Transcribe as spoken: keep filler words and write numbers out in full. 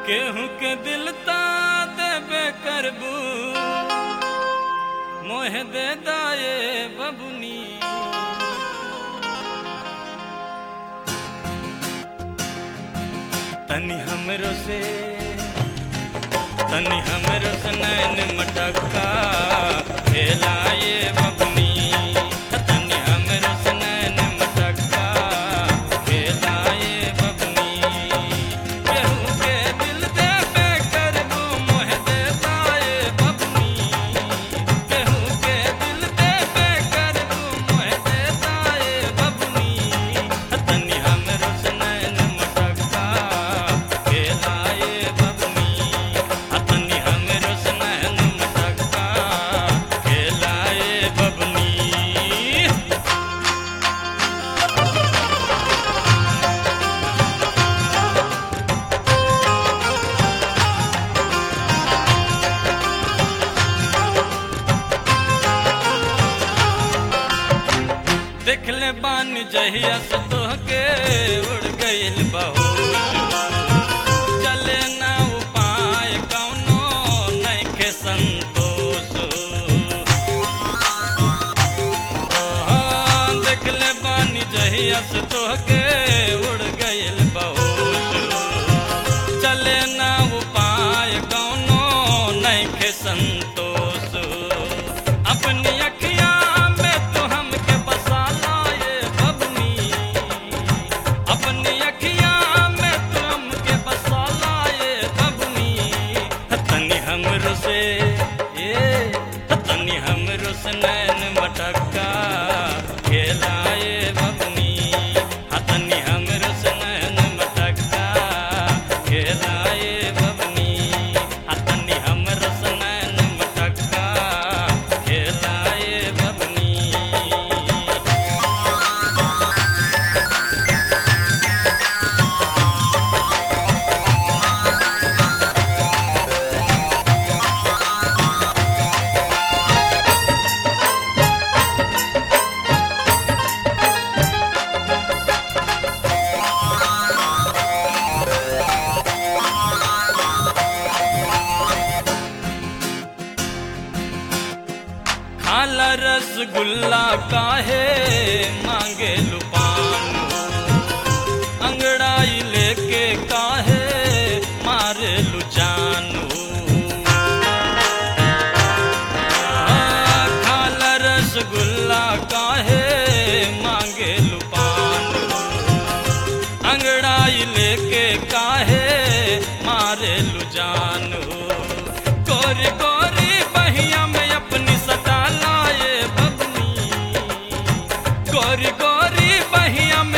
केहू के दिल ता देबे करबू मोह दे दाए बबुनी। तनी हमरो से तनी हमरो से नैन मटका खेलाए बबुनी। तनी हमरो से नैन मटका खेलाए बबुनी। केहू के दिल देबे करबू मोह दे दाए बबुनी। केहू के दिल देबे करबू मोह दे दाए बबुनी। तनी हमरो से नैन मटका खेलाए बबुनी। तनी हमरो से नैन मटका खेलाए बबुनी। देखले बानी जहिया से तोहके उड़ गइल बहुत। चले ना उपाय कौनो नइखे संतोष। हाँ, देखले बानी जहिया से तोहके उड़ गइल बहुत। चले ना उपाय कौनो नइखे संतोष। अपनी अखियाँ में तो हमके बसा लाए बबुनी। अपनी अखियाँ में तो हमके बसा लाए बबुनी। तनी हमरो से ए तनी हमरो से नैन मटका खेलाए बबुनी। तनी हमरो से नैन मटका खेलाए बबुनी। तनी हमरो से नैन मटका खेलाए बबुनी। खाला रसगुल्ला काहे मांगे लुपान। अंगड़ाई लेके काहे मारे लुचानू। खाला रसगुल्ला काहे मांगे लुपान। अंगड़ाई लेके काहे मारे लुजानू। गोरी गोरी बहिया में अपनी सटा लाए बबुनी। गोरी गोरी बहिया में